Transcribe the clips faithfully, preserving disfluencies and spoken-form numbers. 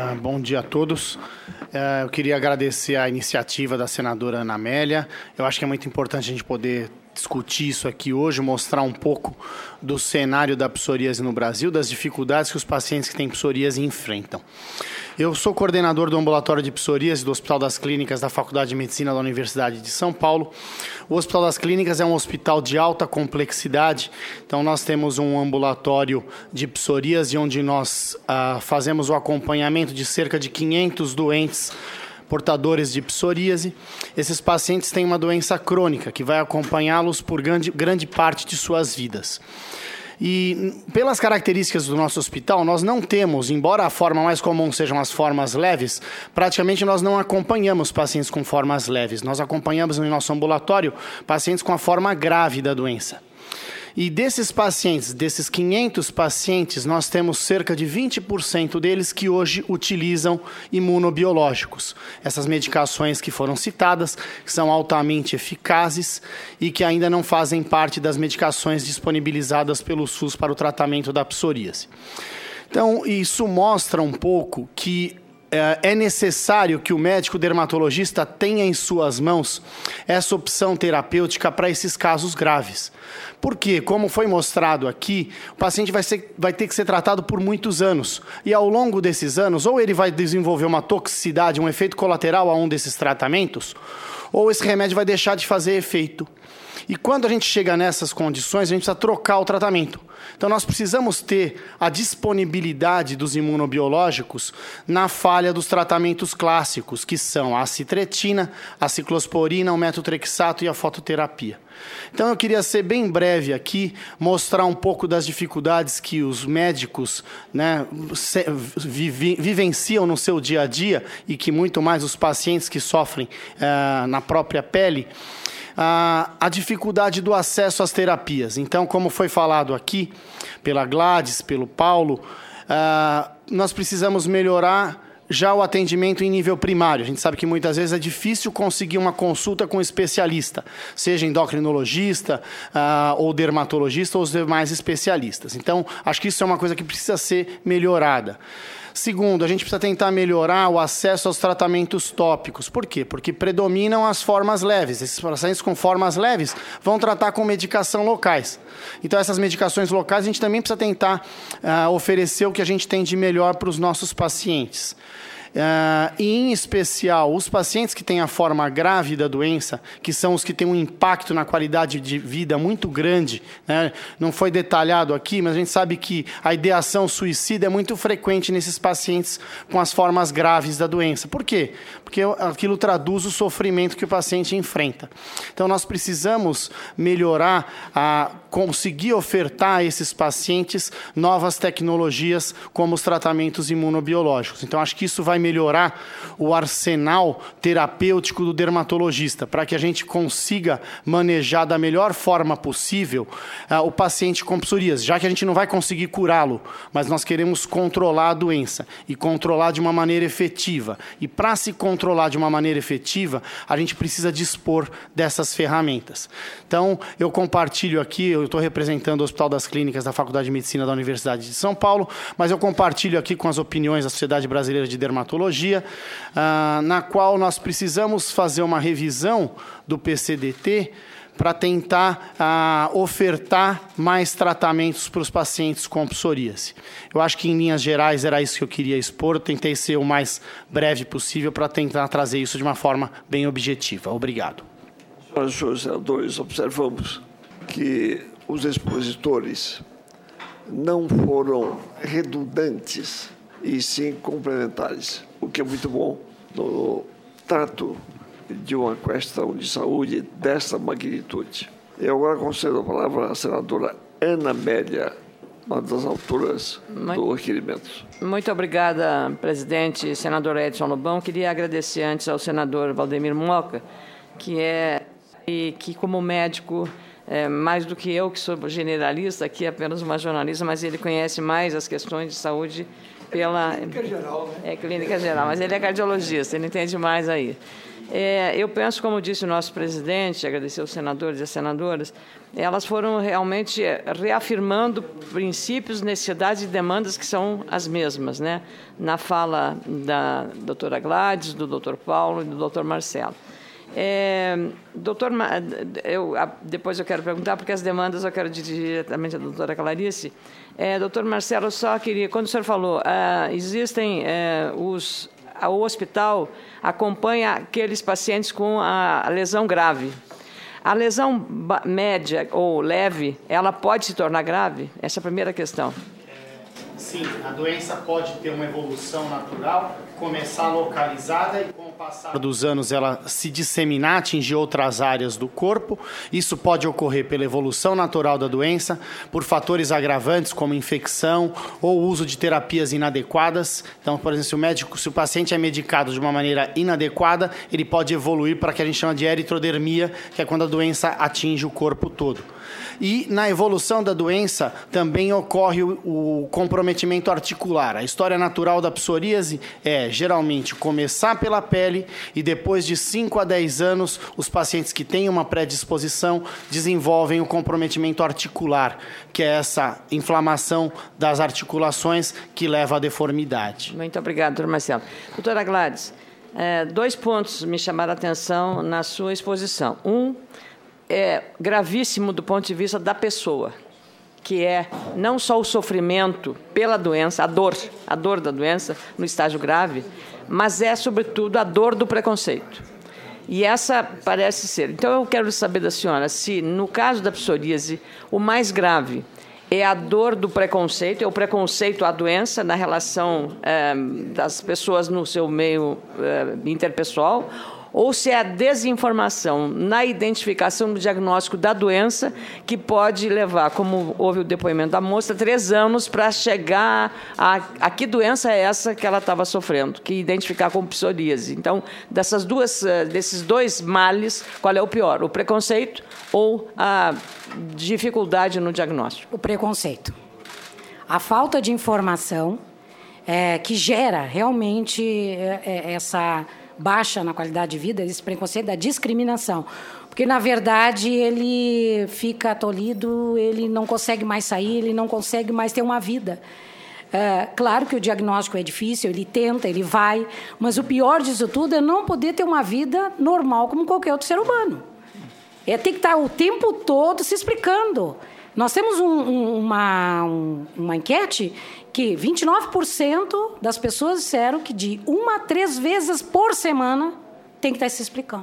Uh, bom dia a todos. Uh, eu queria agradecer a iniciativa da senadora Ana Amélia. Eu acho que é muito importante a gente poder discutir isso aqui hoje, mostrar um pouco do cenário da psoríase no Brasil, das dificuldades que os pacientes que têm psoríase enfrentam. Eu sou coordenador do ambulatório de psoríase do Hospital das Clínicas da Faculdade de Medicina da Universidade de São Paulo. O Hospital das Clínicas é um hospital de alta complexidade, então nós temos um ambulatório de psoríase onde nós ah, fazemos o acompanhamento de cerca de quinhentos doentes portadores de psoríase. Esses pacientes têm uma doença crônica que vai acompanhá-los por grande, grande parte de suas vidas. E pelas características do nosso hospital, nós não temos, embora a forma mais comum sejam as formas leves, praticamente nós não acompanhamos pacientes com formas leves. Nós acompanhamos no nosso ambulatório pacientes com a forma grave da doença. E desses pacientes, desses quinhentos pacientes, nós temos cerca de vinte por cento deles que hoje utilizam imunobiológicos. Essas medicações que foram citadas, que são altamente eficazes e que ainda não fazem parte das medicações disponibilizadas pelo SUS para o tratamento da psoríase. Então, isso mostra um pouco que é necessário que o médico dermatologista tenha em suas mãos essa opção terapêutica para esses casos graves. Porque, como foi mostrado aqui, o paciente vai, ser, vai ter que ser tratado por muitos anos. E ao longo desses anos, ou ele vai desenvolver uma toxicidade, um efeito colateral a um desses tratamentos, ou esse remédio vai deixar de fazer efeito. E quando a gente chega nessas condições, a gente precisa trocar o tratamento. Então, nós precisamos ter a disponibilidade dos imunobiológicos na falha dos tratamentos clássicos, que são a acitretina, a ciclosporina, o metotrexato e a fototerapia. Então, eu queria ser bem breve aqui, mostrar um pouco das dificuldades que os médicos, né, vive, vivenciam no seu dia a dia e que muito mais os pacientes que sofrem eh, na própria pele. A, a dificuldade do acesso às terapias. Então, como foi falado aqui, pela Gladys, pelo Paulo, uh, nós precisamos melhorar já o atendimento em nível primário. A gente sabe que muitas vezes é difícil conseguir uma consulta com um especialista, seja endocrinologista uh, ou dermatologista ou os demais especialistas. Então, acho que isso é uma coisa que precisa ser melhorada. Segundo, a gente precisa tentar melhorar o acesso aos tratamentos tópicos. Por quê? Porque predominam as formas leves. Esses pacientes com formas leves vão tratar com medicação locais. Então, essas medicações locais, a gente também precisa tentar uh, oferecer o que a gente tem de melhor para os nossos pacientes. Uh, e, em especial, os pacientes que têm a forma grave da doença, que são os que têm um impacto na qualidade de vida muito grande, né? Não foi detalhado aqui, mas a gente sabe que a ideação suicida é muito frequente nesses pacientes com as formas graves da doença. Por quê? Porque aquilo traduz o sofrimento que o paciente enfrenta. Então, nós precisamos melhorar, a conseguir ofertar a esses pacientes novas tecnologias como os tratamentos imunobiológicos. Então, acho que isso vai melhorar o arsenal terapêutico do dermatologista, para que a gente consiga manejar da melhor forma possível uh, o paciente com psoríase, já que a gente não vai conseguir curá-lo, mas nós queremos controlar a doença e controlar de uma maneira efetiva. E para se controlar de uma maneira efetiva, a gente precisa dispor dessas ferramentas. Então, eu compartilho aqui, eu estou representando o Hospital das Clínicas da Faculdade de Medicina da Universidade de São Paulo, mas eu compartilho aqui com as opiniões da Sociedade Brasileira de Dermatologia, Uh, na qual nós precisamos fazer uma revisão do P C D T para tentar uh, ofertar mais tratamentos para os pacientes com psoríase. Eu acho que, em linhas gerais, era isso que eu queria expor. Eu tentei ser o mais breve possível para tentar trazer isso de uma forma bem objetiva. Obrigado. Senhoras e senhores senadores, observamos que os expositores não foram redundantes e sim complementares, o que é muito bom no trato de uma questão de saúde dessa magnitude. Eu agora concedo a palavra à senadora Ana Amélia, uma das autoras muito, do requerimento. Muito obrigada, presidente, senador Edson Lobão. Queria agradecer antes ao senador Valdemir Moca, que é e que como médico, é, mais do que eu, que sou generalista, aqui apenas uma jornalista, mas ele conhece mais as questões de saúde pela... Clínica geral, né? É, clínica geral, mas ele é cardiologista, ele entende mais aí. É, eu penso, como disse o nosso presidente, agradecer aos senadores e às senadoras, elas foram realmente reafirmando princípios, necessidades e demandas que são as mesmas, né? Na fala da doutora Gladys, do doutor Paulo e do doutor Marcelo. É, doutor, eu, depois eu quero perguntar, porque as demandas eu quero dirigir diretamente à doutora Clarice. É, doutor Marcelo, eu só queria, quando o senhor falou, ah, existem é, os... o hospital acompanha aqueles pacientes com a lesão grave. A lesão média ou leve, ela pode se tornar grave? Essa é a primeira questão. Sim, a doença pode ter uma evolução natural, começar localizada e com o passar dos anos ela se disseminar, atingir outras áreas do corpo. Isso pode ocorrer pela evolução natural da doença, por fatores agravantes como infecção ou uso de terapias inadequadas. Então, por exemplo, se o, médico, se o paciente é medicado de uma maneira inadequada, ele pode evoluir para o que a gente chama de eritrodermia, que é quando a doença atinge o corpo todo. E na evolução da doença também ocorre o, o comprometimento articular. A história natural da psoríase é geralmente começar pela pele e depois de cinco a dez anos, os pacientes que têm uma predisposição desenvolvem o comprometimento articular, que é essa inflamação das articulações que leva à deformidade. Muito obrigada, doutor Marcelo. Doutora Gladys, é, dois pontos me chamaram a atenção na sua exposição. Um, é gravíssimo do ponto de vista da pessoa, que é não só o sofrimento pela doença, a dor, a dor da doença no estágio grave, mas é, sobretudo, a dor do preconceito. E essa parece ser. Então, eu quero saber da senhora se, no caso da psoríase, o mais grave é a dor do preconceito, é o preconceito à doença na relação é, das pessoas no seu meio é, interpessoal, ou se é a desinformação na identificação do diagnóstico da doença que pode levar, como houve o depoimento da moça, três anos para chegar a, a que doença é essa que ela estava sofrendo, que identificar como psoríase. Então, dessas duas, desses dois males, qual é o pior? O preconceito ou a dificuldade no diagnóstico? O preconceito. A falta de informação é, que gera realmente é, é, essa... baixa na qualidade de vida, esse preconceito da discriminação. Porque, na verdade, ele fica tolhido, ele não consegue mais sair, ele não consegue mais ter uma vida. É, claro que o diagnóstico é difícil, ele tenta, ele vai, mas o pior disso tudo é não poder ter uma vida normal como qualquer outro ser humano. É ter que estar o tempo todo se explicando. Nós temos um, um, uma, um, uma enquete que vinte e nove por cento das pessoas disseram que de uma a três vezes por semana tem que estar se explicando.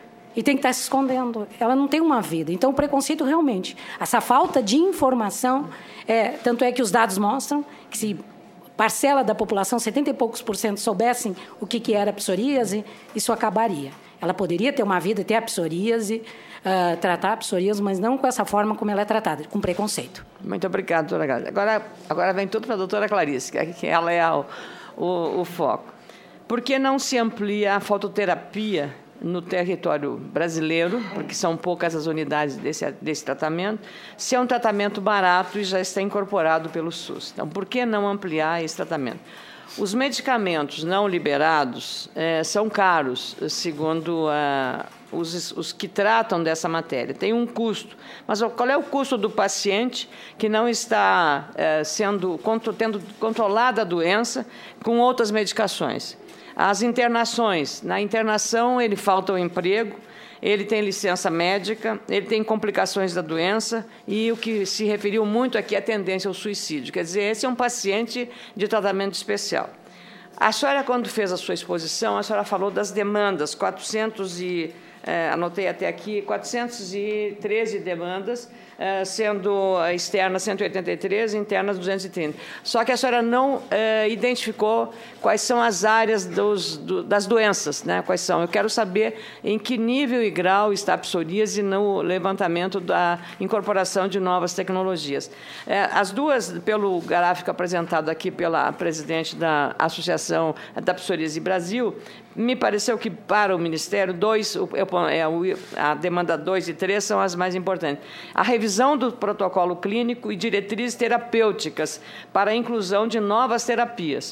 E tem que estar se escondendo. Ela não tem uma vida. Então, o preconceito realmente, essa falta de informação, é, tanto é que os dados mostram que se parcela da população, setenta e poucos por cento, soubessem o que, que era a psoríase, isso acabaria. Ela poderia ter uma vida, ter a psoríase, uh, tratar a psoríase, mas não com essa forma como ela é tratada, com preconceito. Muito obrigada, doutora Gladys. Agora, agora vem tudo para a doutora Clarice, que ela é o, o, o foco. Por que não se amplia a fototerapia no território brasileiro, porque são poucas as unidades desse, desse tratamento, se é um tratamento barato e já está incorporado pelo SUS? Então, por que não ampliar esse tratamento? Os medicamentos não liberados eh, são caros, segundo ah, os, os que tratam dessa matéria. Tem um custo. Mas qual é o custo do paciente que não está eh, sendo tendo controlada a doença com outras medicações? As internações. Na internação, ele falta o emprego, ele tem licença médica, ele tem complicações da doença e o que se referiu muito aqui é a tendência ao suicídio. Quer dizer, esse é um paciente de tratamento especial. A senhora, quando fez a sua exposição, a senhora falou das demandas, quatrocentos e, eh, anotei até aqui, quatrocentas e treze demandas, eh, sendo externas cento e oitenta e três, internas duzentas e trinta. Só que a senhora não eh, identificou quais são as áreas dos, do, das doenças, né? Quais são? Eu quero saber em que nível e grau está a psoríase no levantamento da incorporação de novas tecnologias. Eh, as duas, pelo gráfico apresentado aqui pela presidente da Associação da Psoríase Brasil, me pareceu que para o Ministério, dois, eu a demanda dois e três são as mais importantes. A revisão do protocolo clínico e diretrizes terapêuticas para a inclusão de novas terapias.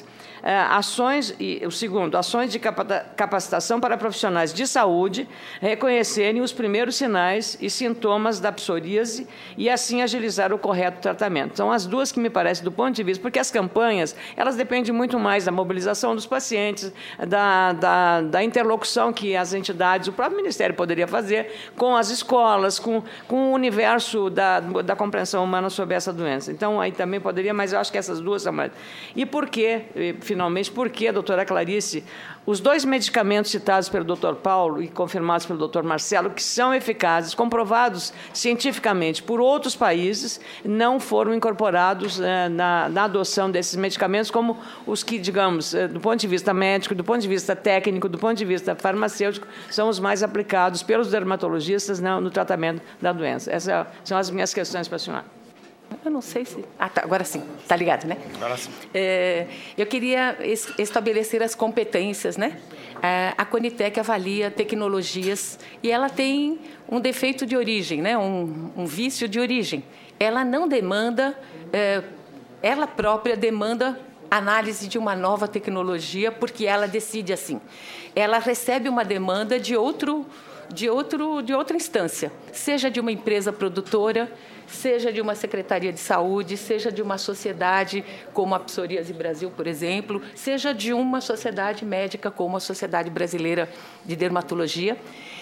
Ações, e o segundo, ações de capacitação para profissionais de saúde reconhecerem os primeiros sinais e sintomas da psoríase e assim agilizar o correto tratamento. São as duas que me parecem do ponto de vista, porque as campanhas, elas dependem muito mais da mobilização dos pacientes, da, da, da interlocução que as entidades, o próprio Ministério poderia fazer com as escolas, com, com o universo da, da compreensão humana sobre essa doença. Então, aí também poderia, mas eu acho que essas duas são mais. E por quê, finalmente, por que, doutora Clarice, os dois medicamentos citados pelo doutor Paulo e confirmados pelo doutor Marcelo, que são eficazes, comprovados cientificamente por outros países, não foram incorporados eh, na, na adoção desses medicamentos como os que, digamos, eh, do ponto de vista médico, do ponto de vista técnico, do ponto de vista farmacêutico, são os mais aplicados pelos dermatologistas no, no tratamento da doença. Essas são as minhas questões para a senhora. Eu não sei se... Ah, tá, agora sim. Está ligado, né? Agora sim. É, eu queria es estabelecer as competências, né? É, a Conitec avalia tecnologias e ela tem um defeito de origem, né? um, um vício de origem. Ela não demanda... É, ela própria demanda análise de uma nova tecnologia porque ela decide assim. Ela recebe uma demanda de outro... De, outro, de outra instância, seja de uma empresa produtora, seja de uma secretaria de saúde, seja de uma sociedade como a Psoríase Brasil, por exemplo, seja de uma sociedade médica como a Sociedade Brasileira de Dermatologia.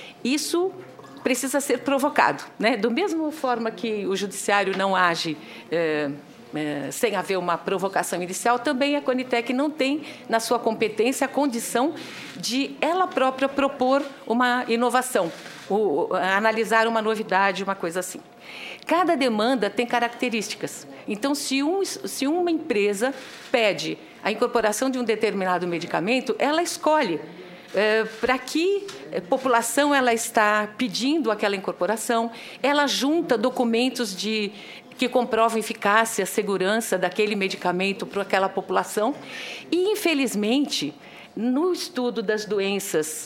Isso precisa ser provocado, né? Da mesma forma que o judiciário não age é, é, sem haver uma provocação inicial, também a Conitec não tem na sua competência a condição de ela própria propor uma inovação, ou, analisar uma novidade, uma coisa assim. Cada demanda tem características. Então, se, um, se uma empresa pede a incorporação de um determinado medicamento, ela escolhe é, para que população ela está pedindo aquela incorporação, ela junta documentos de, que comprovam eficácia, segurança daquele medicamento para aquela população e, infelizmente, no estudo das doenças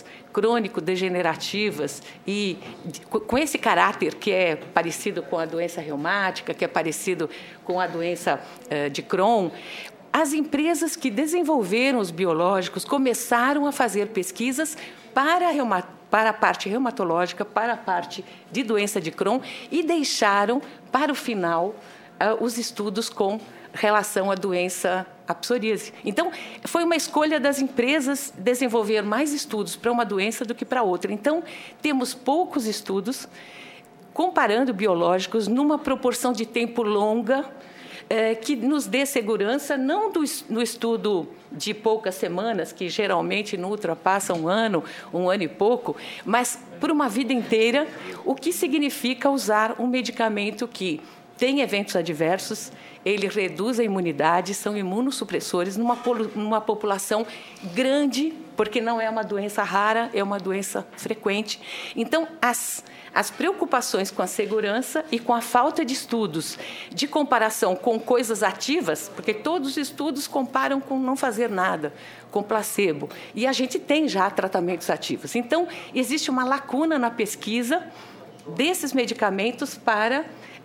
crônico-degenerativas e com esse caráter que é parecido com a doença reumática, que é parecido com a doença uh, de Crohn, as empresas que desenvolveram os biológicos começaram a fazer pesquisas para, reuma, para a parte reumatológica, para a parte de doença de Crohn e deixaram para o final uh, os estudos com relação à doença a psoríase. Então, foi uma escolha das empresas desenvolver mais estudos para uma doença do que para outra. Então, temos poucos estudos comparando biológicos numa proporção de tempo longa eh, que nos dê segurança, não do, no estudo de poucas semanas, que geralmente não ultrapassa um ano, um ano e pouco, mas por uma vida inteira, o que significa usar um medicamento que tem eventos adversos, ele reduz a imunidade, são imunossupressores numa, numa população grande, porque não é uma doença rara, é uma doença frequente. Então, as, as preocupações com a segurança e com a falta de estudos de comparação com coisas ativas, porque todos os estudos comparam com não fazer nada, com placebo, e a gente tem já tratamentos ativos. Então, existe uma lacuna na pesquisa desses medicamentos para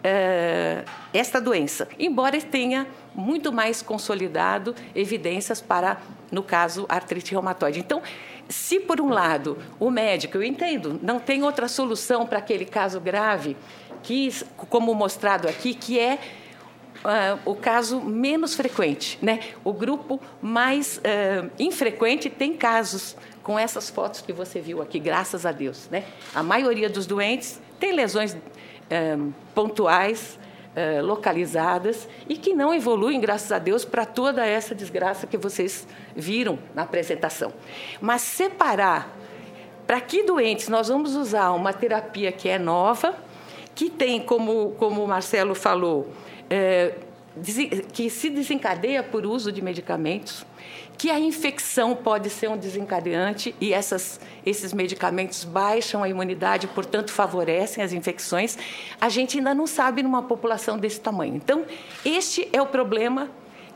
Uh, esta doença, embora tenha muito mais consolidado evidências para, no caso, artrite reumatoide. Então, se por um lado o médico, eu entendo, não tem outra solução para aquele caso grave, que, como mostrado aqui, que é uh, o caso menos frequente, né? O grupo mais uh, infrequente tem casos com essas fotos que você viu aqui, graças a Deus, né? A maioria dos doentes tem lesões Um, pontuais, uh, localizadas e que não evoluem, graças a Deus, para toda essa desgraça que vocês viram na apresentação. Mas separar para que doentes nós vamos usar uma terapia que é nova, que tem, como, como o Marcelo falou, uh, que se desencadeia por uso de medicamentos, que a infecção pode ser um desencadeante e essas, esses medicamentos baixam a imunidade, portanto, favorecem as infecções, a gente ainda não sabe numa população desse tamanho. Então, este é o problema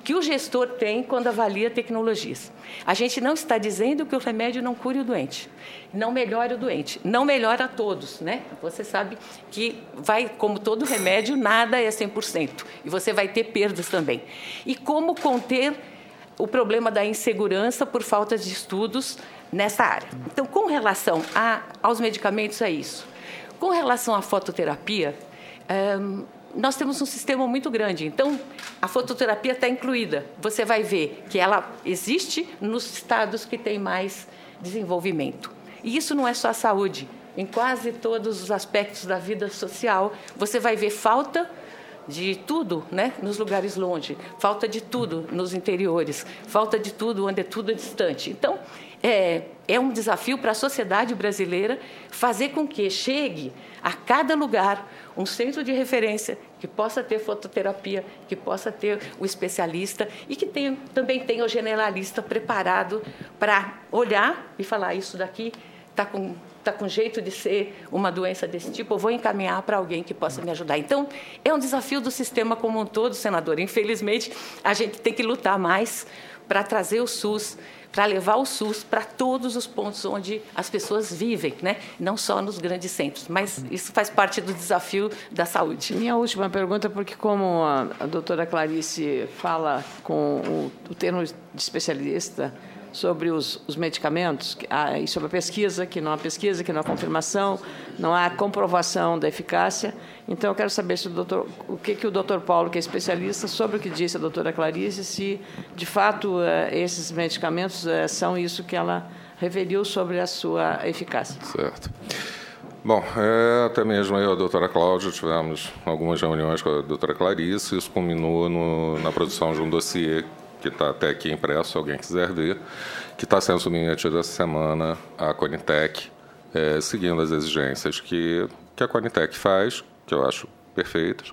que o gestor tem quando avalia tecnologias. A gente não está dizendo que o remédio não cure o doente, não melhora o doente, não melhora a todos, né? Você sabe que vai, como todo remédio, nada é cem por cento, e você vai ter perdas também. E como conter o problema da insegurança por falta de estudos nessa área. Então, com relação a, aos medicamentos, é isso. Com relação à fototerapia, hum, nós temos um sistema muito grande. Então, a fototerapia está incluída. Você vai ver que ela existe nos estados que têm mais desenvolvimento. E isso não é só a saúde. Em quase todos os aspectos da vida social, você vai ver falta de tudo, né, nos lugares longe, falta de tudo nos interiores, falta de tudo onde é tudo distante. Então, é, é um desafio para a sociedade brasileira fazer com que chegue a cada lugar um centro de referência que possa ter fototerapia, que possa ter o especialista e que tenha, também tenha o generalista preparado para olhar e falar, isso daqui está com, tá com jeito de ser uma doença desse tipo, eu vou encaminhar para alguém que possa me ajudar. Então, é um desafio do sistema como um todo, senador. Infelizmente, a gente tem que lutar mais para trazer o SUS, para levar o SUS para todos os pontos onde as pessoas vivem, né? Não só nos grandes centros, mas isso faz parte do desafio da saúde. Minha última pergunta, porque como a, a doutora Clarice fala com o, o termo de especialista sobre os, os medicamentos, ah, e sobre a pesquisa, que não há pesquisa, que não há confirmação, não há comprovação da eficácia. Então, eu quero saber se o, doutor, o que, que o doutor Paulo, que é especialista, sobre o que disse a doutora Clarice, se, de fato, esses medicamentos são isso que ela referiu sobre a sua eficácia. Certo. Bom, é, até mesmo eu e a doutora Cláudia tivemos algumas reuniões com a doutora Clarice, isso culminou no, na produção de um dossiê que está até aqui impresso, se alguém quiser ver, que está sendo submetido essa semana à Conitec, é, seguindo as exigências que, que a Conitec faz, que eu acho perfeitas,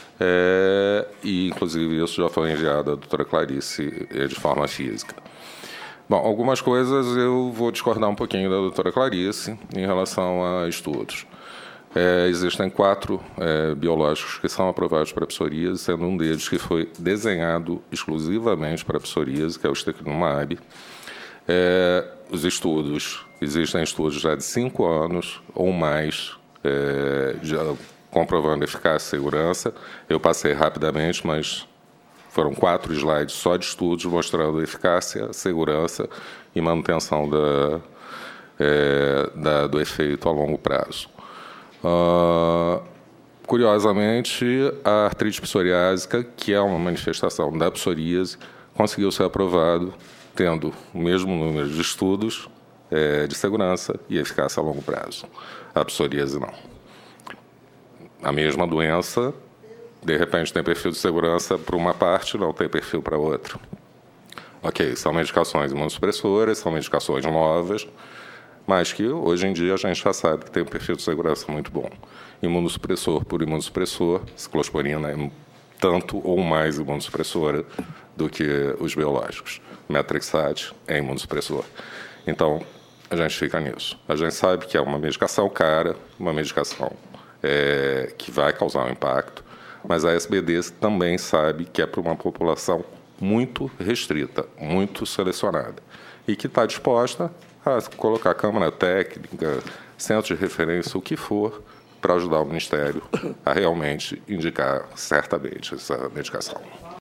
é, e, inclusive, isso já foi enviado à doutora Clarice de forma física. Bom, algumas coisas eu vou discordar um pouquinho da doutora Clarice em relação a estudos. É, existem quatro é, biológicos que são aprovados para psoríase, sendo um deles que foi desenhado exclusivamente para psoríase, que é o ustekinumab. É, os estudos, existem estudos já de cinco anos ou mais, é, já comprovando eficácia e segurança. Eu passei rapidamente, mas foram quatro slides só de estudos mostrando eficácia, segurança e manutenção da, é, da, do efeito a longo prazo. Uh, curiosamente, a artrite psoriásica, que é uma manifestação da psoríase, conseguiu ser aprovado tendo o mesmo número de estudos é, de segurança e eficácia a longo prazo. A psoríase não. A mesma doença, de repente, tem perfil de segurança para uma parte, não tem perfil para outra. Ok, são medicações imunossupressoras, são medicações novas, mas que hoje em dia a gente já sabe que tem um perfil de segurança muito bom. Imunossupressor por imunossupressor, ciclosporina é tanto ou mais imunossupressora do que os biológicos. Metrixate é imunossupressor. Então, a gente fica nisso. A gente sabe que é uma medicação cara, uma medicação é, que vai causar um impacto, mas a S B D também sabe que é para uma população muito restrita, muito selecionada, e que está disposta a colocar câmara técnica, centro de referência, o que for, para ajudar o Ministério a realmente indicar certamente essa medicação.